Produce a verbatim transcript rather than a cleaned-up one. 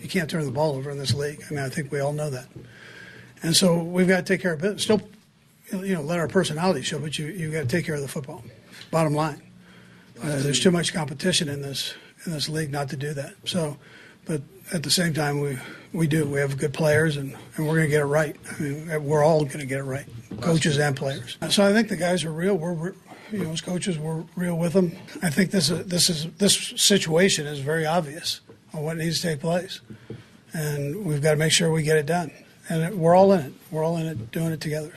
can't turn the ball over in this league. I mean, I think we all know that. And so we've got to take care of business. Still, you know, let our personality show, but you you've got to take care of the football. Bottom line, uh, there's too much competition in this in this league not to do that. So, but at the same time, we we do. We have good players, and, and we're going to get it right. I mean, we're all going to get it right, coaches and players. So I think the guys are real. We're, we're you know, as coaches, we're real with them. I think this is this is this situation is very obvious on what needs to take place, and we've got to make sure we get it done. And we're all in it. We're all in it, doing it together.